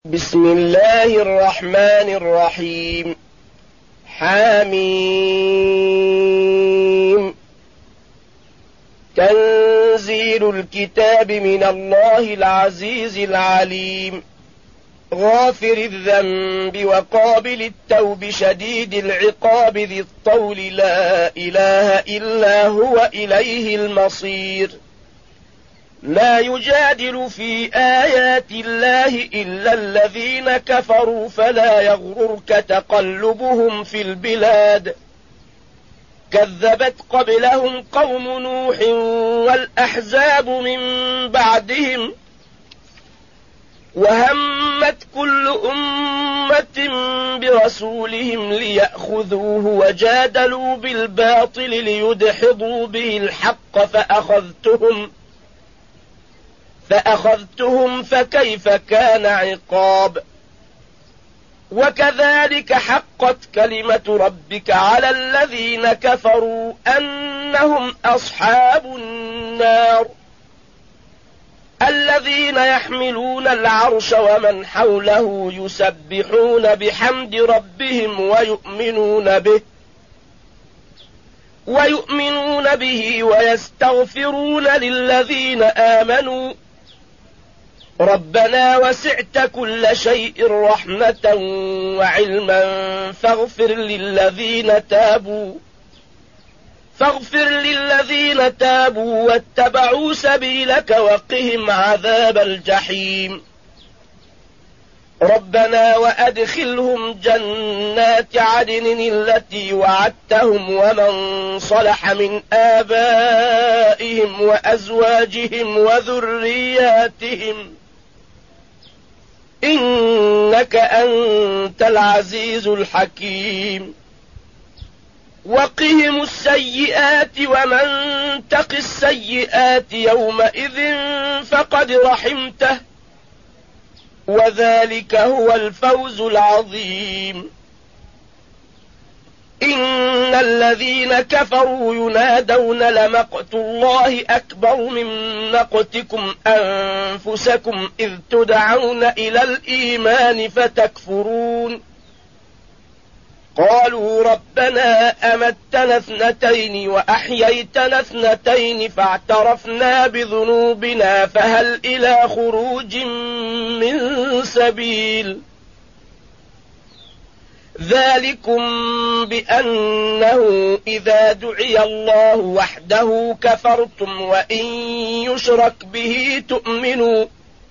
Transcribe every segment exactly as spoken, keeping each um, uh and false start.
بسم الله الرحمن الرحيم. حميم. تنزيل الكتاب من الله العزيز العليم، غافر الذنب وقابل التوب شديد العقاب ذي الطول، لا إله إلا هو إليه المصير. لا يجادل في آيات الله إلا الذين كفروا، فلا يغررك تقلبهم في البلاد. كذبت قبلهم قوم نوح والأحزاب من بعدهم، وهمت كل أمة برسولهم ليأخذوه، وجادلوا بالباطل ليدحضوا به الحق، فأخذتهم فأخذتهم فكيف كان عقاب. وكذلك حقت كلمة ربك على الذين كفروا أنهم أصحاب النار، الذين يحملون العرش ومن حوله يسبحون بحمد ربهم ويؤمنون به ويؤمنون به ويستغفرون للذين آمنوا ربنا وسعت كل شيء رحمة وعلما فاغفر للذين تابوا فاغفر للذين تابوا واتبعوا سبيلك وقهم عذاب الجحيم. ربنا وأدخلهم جنات عدن التي وعدتهم ومن صلح من آبائهم وأزواجهم وذرياتهم، إنك أنت العزيز الحكيم. وقهم السيئات ومن تق السيئات يومئذ فقد رحمته، وذلك هو الفوز العظيم. إن الذين كفروا ينادون لمقت الله أكبر من مقتكم أنفسكم إذ تدعون إلى الإيمان فتكفرون. قالوا ربنا أمتنا اثنتين وأحييتنا اثنتين فاعترفنا بذنوبنا فهل إلى خروج من سبيل. ذلكم بأنه إذا دعي الله وحده كفرتم وإن يشرك به تؤمنوا،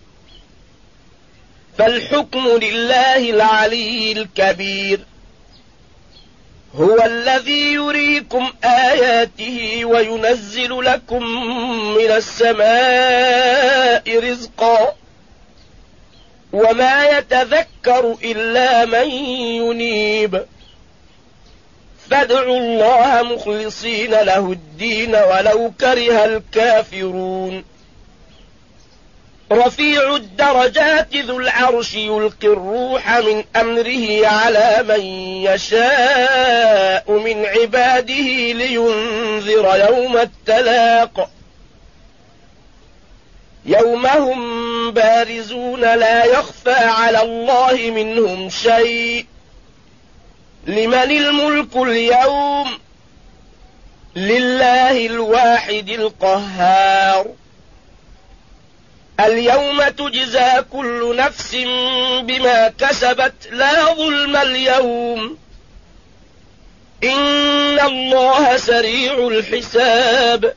فالحكم لله العلي الكبير. هو الذي يريكم آياته وينزل لكم من السماء رزقا، وما يتذكر إلا من ينيب. فادعوا الله مخلصين له الدين ولو كره الكافرون. رفيع الدرجات ذو العرش يلقي الروح من أمره على من يشاء من عباده لينذر يوم التلاق، يوم هم بارزون لا يخفى على الله منهم شيء. لمن الملك اليوم؟ لله الواحد القهار. اليوم تجزى كل نفس بما كسبت لا ظلم اليوم، إن الله سريع الحساب.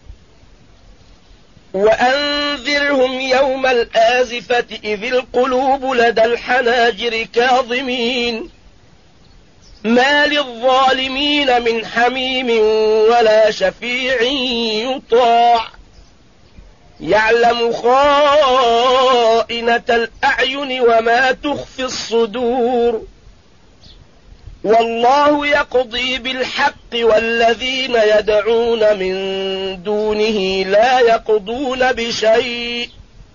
وأنذرهم يوم الآزفة إذ القلوب لدى الحناجر كاظمين، ما للظالمين من حميم ولا شفيع يطاع. يعلم خائنة الأعين وما تخفي الصدور، والله يقضي بالحق والذين يدعون من دونه لا يقضون بشيء،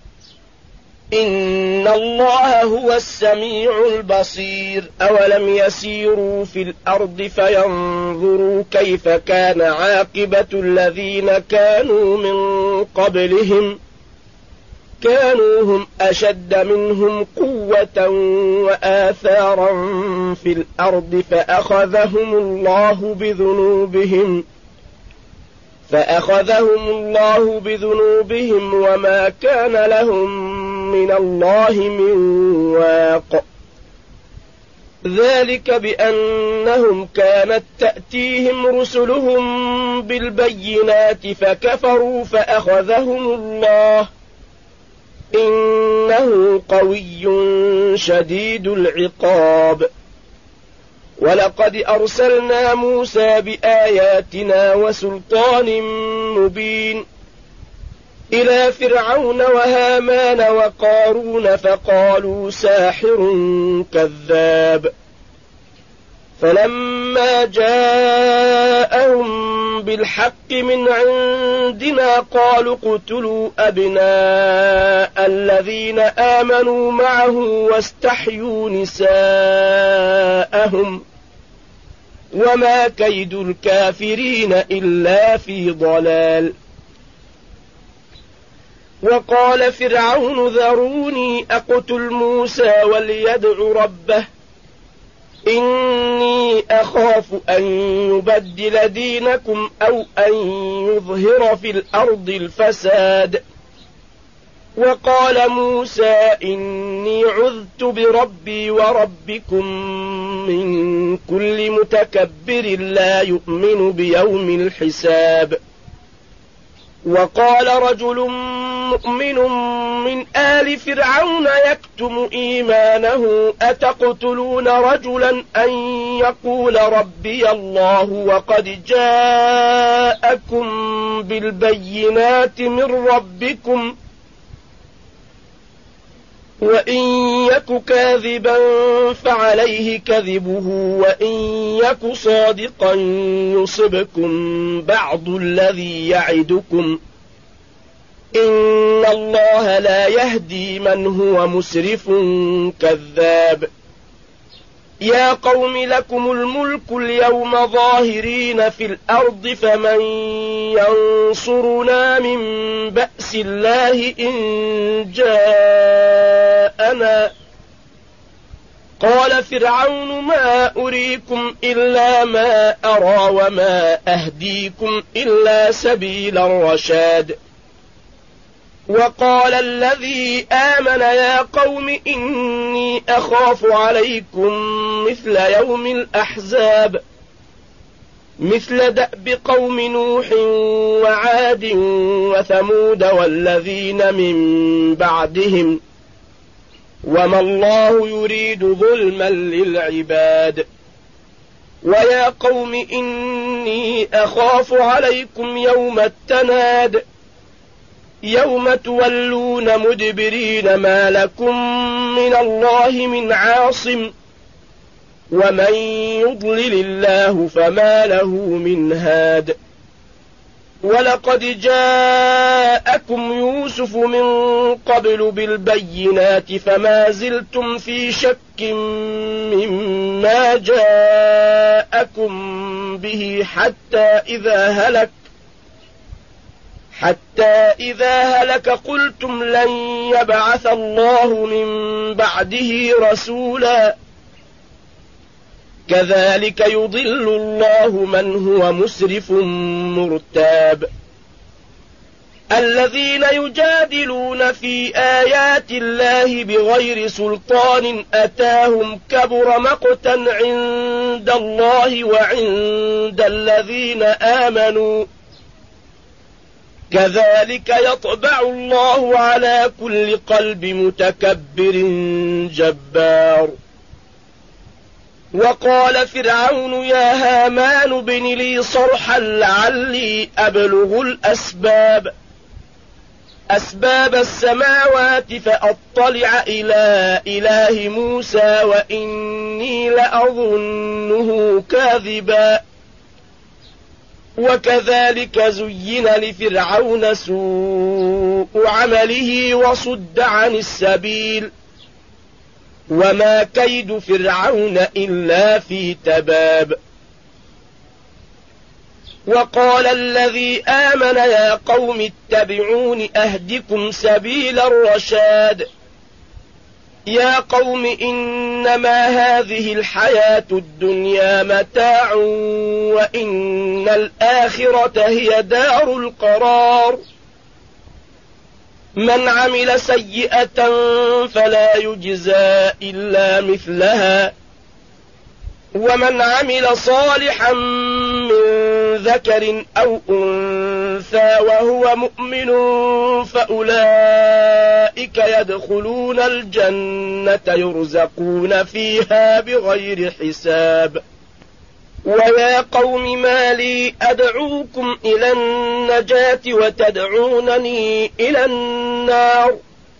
إن الله هو السميع البصير. أولم يسيروا في الأرض فينظروا كيف كان عاقبة الذين كانوا من قبلهم، كانوا هم أشد منهم قوة وآثارا في الأرض فأخذهم الله بذنوبهم فأخذهم الله بذنوبهم وما كان لهم من الله من واق. ذلك بأنهم كانت تأتيهم رسلهم بالبينات فكفروا فأخذهم الله إنه قوي شديد العقاب. ولقد أرسلنا موسى بآياتنا وسلطان مبين إلى فرعون وهامان وقارون فقالوا ساحر كذاب. فلما جاءهم بالحق من عندنا قالوا اقتلوا أبناء الذين آمنوا معه واستحيوا نساءهم وما كيد الكافرين إلا في ضلال. وقال فرعون ذروني أقتل موسى وليدع ربه إني أخاف أن يبدل دينكم أو أن يظهر في الأرض الفساد. وقال موسى إني عذت بربي وربكم من كل متكبر لا يؤمن بيوم الحساب. وقال رجل مؤمن من آل فرعون يكتم إيمانه أتقتلون رجلا أن يقول ربي الله وقد جاءكم بالبينات من ربكم وإن يك كاذبا فعليه كذبه وإن يك صادقا يصبكم بعض الذي يعدكم إن الله لا يهدي من هو مسرف كذاب. يا قوم لكم الملك اليوم ظاهرين في الأرض فمن ينصرنا من بأس الله إن جاءنا. قال فرعون ما أريكم إلا ما أرى وما أهديكم إلا سبيل الرشاد. وقال الذي آمن يا قوم إني أخاف عليكم مثل يوم الأحزاب مثل دأب قوم نوح وعاد وثمود والذين من بعدهم وما الله يريد ظلما للعباد. ويا قوم إني أخاف عليكم يوم التناد يوم تولون مدبرين ما لكم من الله من عاصم ومن يضلل الله فما له من هاد. ولقد جاءكم يوسف من قبل بالبينات فما زلتم في شك مما جاءكم به حتى إذا هلك حتى إذا هلك قلتم لن يبعث الله من بعده رسولا كذلك يضل الله من هو مسرف مرتاب. الذين يجادلون في آيات الله بغير سلطان أتاهم كبر مقتا عند الله وعند الذين آمنوا كذلك يطبع الله على كل قلب متكبر جبار. وقال فرعون يا هامان ابن لي صرحا لعلي أبلغ الأسباب أسباب السماوات فأطلع إلى إله موسى وإني لأظنه كاذبا. وكذلك زين لفرعون سوء عمله وصد عن السبيل وما كيد فرعون إلا في تباب. وقال الذي آمن يا قوم اتبعون أهدكم سبيل الرشاد يا قوم إنما هذه الحياة الدنيا متاع وإن الآخرة هي دار القرار من عمل سيئة فلا يجزى إلا مثلها ومن عمل صالحا من ذكر أو أنثى وهو مؤمن فأولئك يدخلون الجنة يرزقون فيها بغير حساب ويا قوم ما لي أدعوكم إلى النجاة وتدعونني إلى النار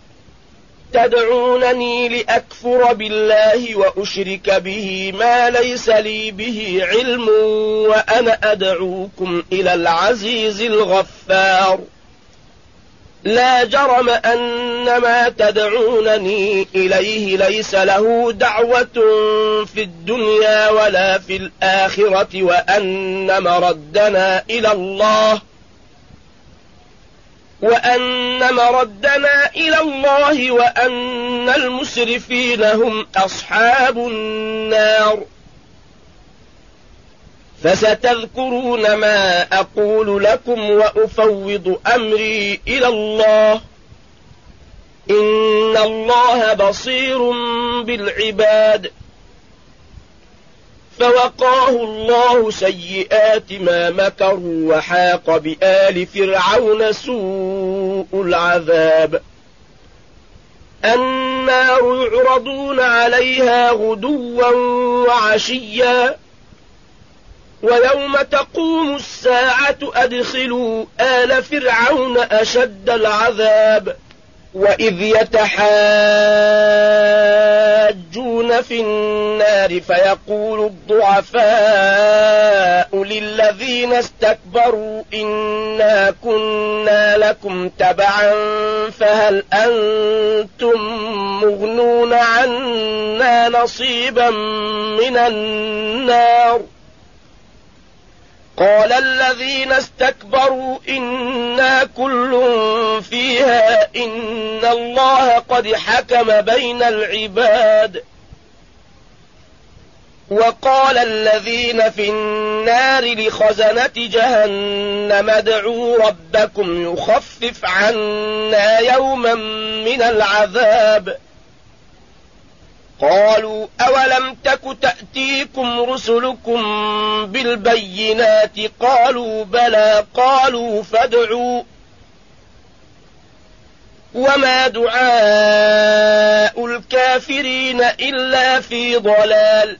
تدعونني لأكفر بالله وأشرك به ما ليس لي به علم وأنا أدعوكم إلى العزيز الغفار لا جرم أن ما تدعونني إليه ليس له دعوة في الدنيا ولا في الآخرة وأن مردنا إلى الله وأن مردنا إلى الله وأن المسرفين هم أصحاب النار فستذكرون ما أقول لكم وأفوض أمري إلى الله إن الله بصير بالعباد فوقاه الله سيئات ما مكروا وحاق بآل فرعون سوء العذاب النار يعرضون عليها غدوا وعشيا ويوم تقوم الساعة أدخلوا آل فرعون أشد العذاب وإذ يتحاجون في النار فيقول الضعفاء للذين استكبروا إنا كنا لكم تبعا فهل أنتم مغنون عنا نصيبا من النار قال الذين استكبروا إنا كل فيها إن الله قد حكم بين العباد وقال الذين في النار لخزنة جهنم ادعوا ربكم يخفف عنا يوما من العذاب قالوا أولم تك تأتيكم رسلكم بالبينات قالوا بلى قالوا فادعوا وما دعاء الكافرين إلا في ضلال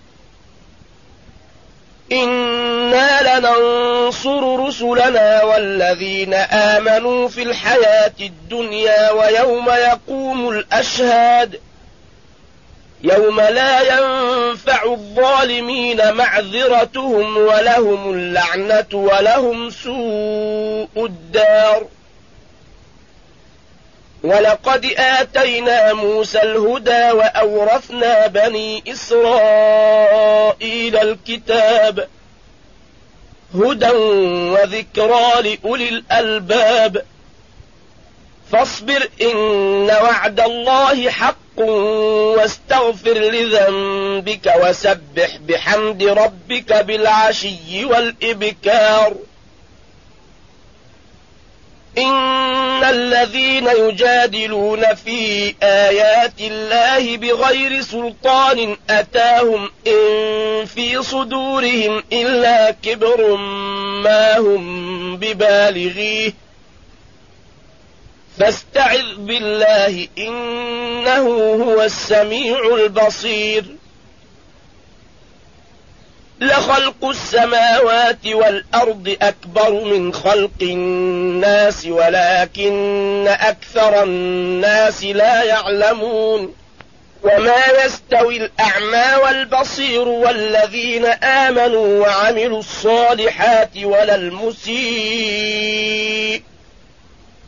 إنا لننصر رسلنا والذين آمنوا في الحياة الدنيا ويوم يقوم الأشهاد يوم لا ينفع الظالمين معذرتهم ولهم اللعنة ولهم سوء الدار ولقد آتينا موسى الهدى وأورثنا بني إسرائيل الكتاب هدى وذكرى لأولي الألباب فاصبر إن وعد الله حق واستغفر لذنبك وسبح بحمد ربك بالعشي والإبكار إن الذين يجادلون في آيات الله بغير سلطان أتاهم إن في صدورهم إلا كبر ما هم ببالغيه فاستعذ بالله إنه هو السميع البصير لخلق السماوات والأرض أكبر من خلق الناس ولكن أكثر الناس لا يعلمون وما يستوي الأعمى والبصير والذين آمنوا وعملوا الصالحات ولا المسيء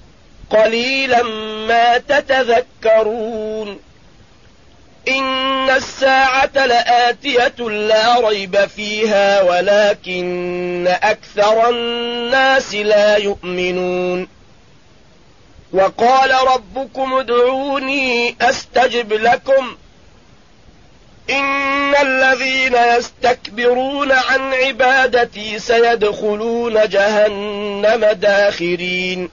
قليلا ما تتذكرون إن الساعة لآتية لا ريب فيها ولكن أكثر الناس لا يؤمنون وقال ربكم ادعوني أستجب لكم إن الذين يستكبرون عن عبادتي سيدخلون جهنم داخرين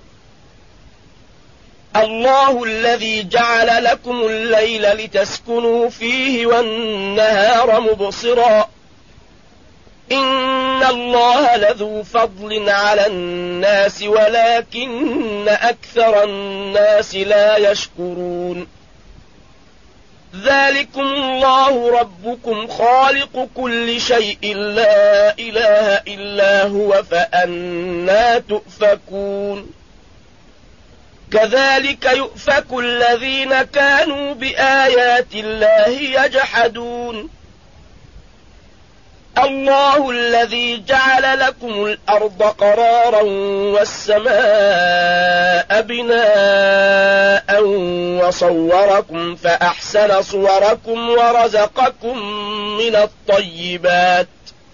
الله الذي جعل لكم الليل لتسكنوا فيه والنهار مبصرا إن الله لذو فضل على الناس ولكن أكثر الناس لا يشكرون ذلكم الله ربكم خالق كل شيء لا إله إلا هو فأنى تؤفكون كذلك يؤفك الذين كانوا بآيات الله يجحدون الله الذي جعل لكم الأرض قرارا والسماء بناء وصوركم فأحسن صوركم ورزقكم من الطيبات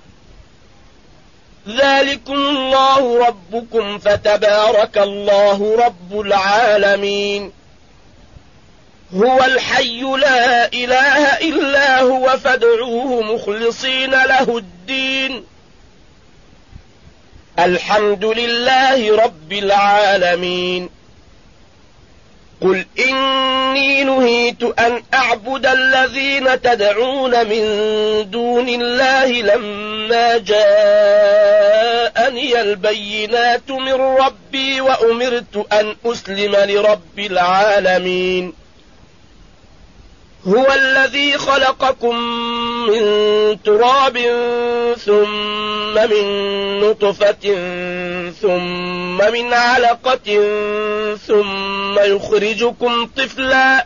ذلكم الله ربكم فتبارك الله رب العالمين هو الحي لا إله إلا هو فادعوه مخلصين له الدين الحمد لله رب العالمين قل إني نهيت أن أعبد الذين تدعون من دون الله لما جاءني البينات من ربي وأمرت أن أسلم لرب العالمين هو الذي خلقكم من تراب ثم من نطفة ثم من علقة ثم يخرجكم طفلا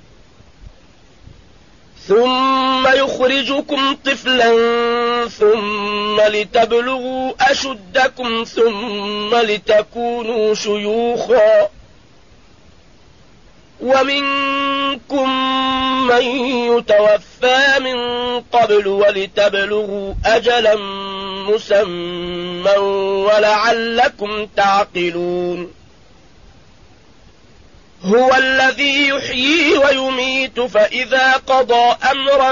ثم يخرجكم طفلا ثم لتبلغوا أشدكم ثم لتكونوا شيوخا ومنكم من يتوفى من قبل ولتبلغوا أجلا مسمى ولعلكم تعقلون هو الذي يحيي ويميت فإذا قضى أمرا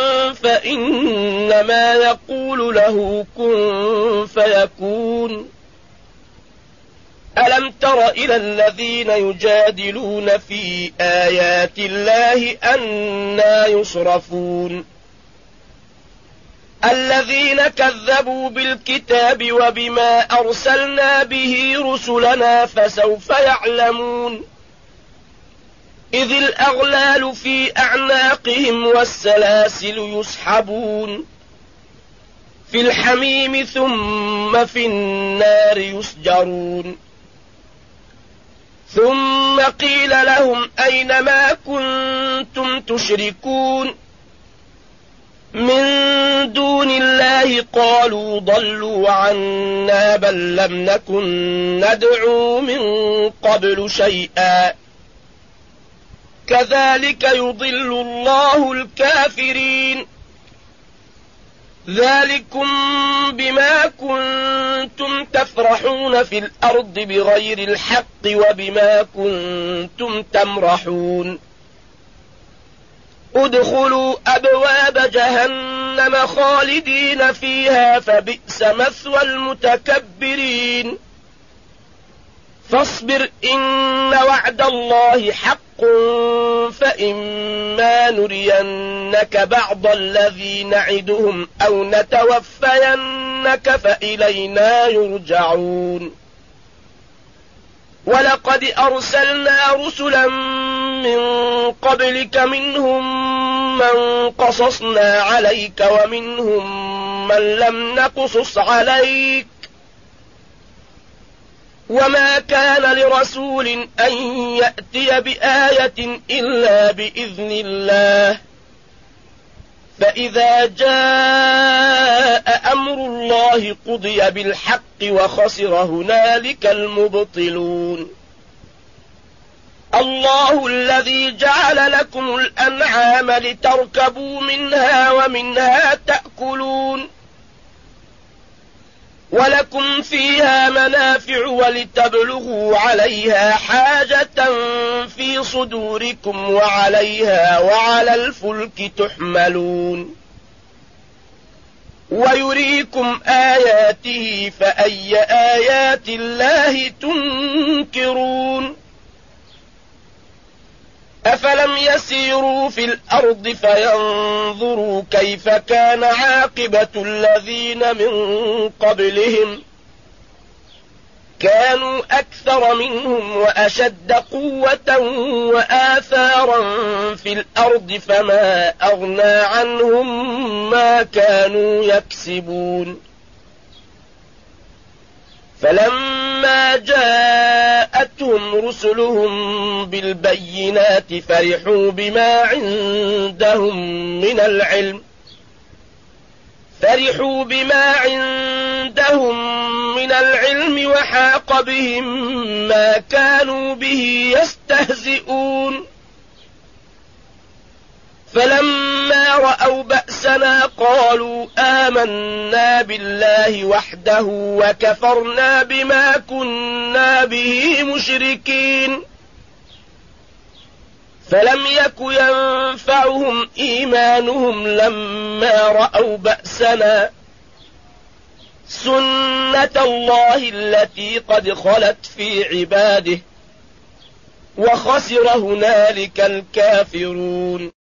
فإنما يقول له كن فيكون ألم تر إلى الذين يجادلون في آيات الله أنى يصرفون الذين كذبوا بالكتاب وبما أرسلنا به رسلنا فسوف يعلمون إذ الأغلال في أعناقهم والسلاسل يسحبون في الحميم ثم في النار يسجرون ثم قيل لهم أين ما كنتم تشركون من دون الله قالوا ضلوا عنا بل لم نكن ندعو من قبل شيئا كذلك يضل الله الكافرين ذلكم بما كنتم تفرحون في الأرض بغير الحق وبما كنتم تمرحون ادخلوا أبواب جهنم خالدين فيها فبئس مثوى المتكبرين فاصبر إن وعد الله حق فإما نرينك بعض الذي نعدهم أو نتوفينك فإلينا يرجعون ولقد أرسلنا رسلا من قبلك منهم من قصصنا عليك ومنهم من لم نقصص عليك وما كان لرسول أن يأتي بآية إلا بإذن الله فإذا جاء أمر الله قضي بالحق وخسر هنالك المبطلون الله الذي جعل لكم الأنعام لتركبوا منها ومنها تأكلون ولكم فيها منافع ولتبلغوا عليها حاجة في صدوركم وعليها وعلى الفلك تحملون ويريكم آياته فأي آيات الله تنكرون أفلم يسيروا في الأرض فينظروا كيف كان عاقبة الذين من قبلهم كانوا أكثر منهم وأشد قوة وآثارا في الأرض فما أغنى عنهم ما كانوا يكسبون فلما جاءتهم رسلهم بالبينات فرحوا بما عندهم من العلم فرحوا بما عندهم من العلم وحاق بهم ما كانوا به يستهزئون فلما رأوا بأسنا قالوا آمنا بالله وحده وكفرنا بما كنا به مشركين فلم يك ينفعهم إيمانهم لما رأوا بأسنا سنة الله التي قد خلت في عباده وخسر هنالك الكافرون